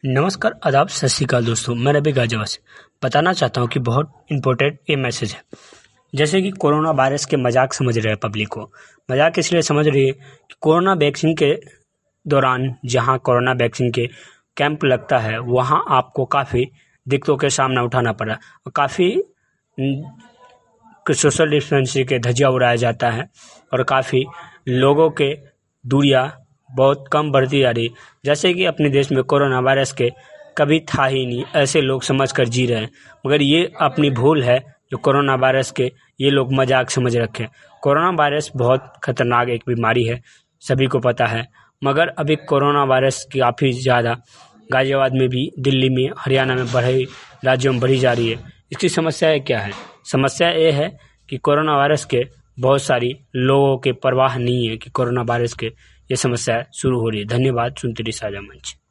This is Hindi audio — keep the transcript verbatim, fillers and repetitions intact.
नमस्कार, आदाब, सत श्री अकाल दोस्तों। मैं रवि गाजियाबाद से बताना चाहता हूँ कि बहुत इम्पोर्टेंट ये मैसेज है। जैसे कि कोरोना वायरस के मजाक समझ रहे हैं पब्लिक को। मजाक इसलिए समझ रही है कि कोरोना वैक्सीन के दौरान जहाँ कोरोना वैक्सीन के कैंप लगता है वहाँ आपको काफ़ी दिक्कतों के सामना उठाना पड़ा और काफ़ी सोशल डिस्टेंसिंग के धज्जियाँ उड़ाया जाता है और काफ़ी लोगों के दूरियाँ बहुत कम बढ़ती जा रही। जैसे कि अपने देश में कोरोना वायरस के कभी था ही नहीं, ऐसे लोग समझ कर जी रहे हैं, मगर ये अपनी भूल है जो कोरोना वायरस के ये लोग मजाक समझ रखे। कोरोना वायरस बहुत खतरनाक एक बीमारी है, सभी को पता है, मगर अभी कोरोना वायरस की काफ़ी ज़्यादा गाजियाबाद में भी, दिल्ली में, हरियाणा में बढ़ी, राज्यों में बढ़ी जा रही है। इसकी समस्याएं क्या है? समस्या ये है कि कोरोना वायरस के बहुत सारी लोगों के परवाह नहीं है कि कोरोना वायरस के ये समस्या शुरू हो रही है। धन्यवाद। सुनते रहिए साझा मंच।